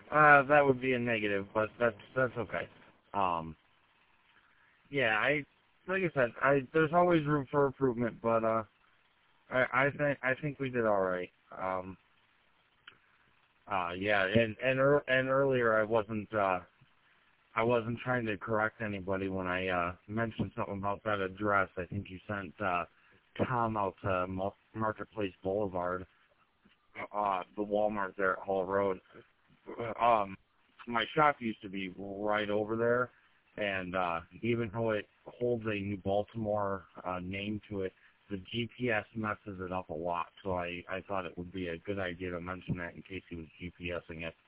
That would be a negative, but that's okay. Um, yeah, like I said, there's always room for improvement, but I think we did all right. Yeah, and earlier I wasn't trying to correct anybody when I mentioned something about that address. I think you sent Tom out to Marketplace Boulevard, the Walmart there at Hall Road. Um, my shop used to be right over there, and even though it holds a New Baltimore name to it, the GPS messes it up a lot. So I thought it would be a good idea to mention that in case he was GPSing it.